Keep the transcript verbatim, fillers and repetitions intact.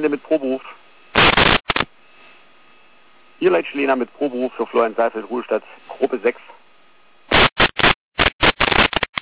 Gelände mit Proberuf. Hier Leitschlehner mit Proberuf für Florian Seifeld, Ruhestadt, Gruppe sechs.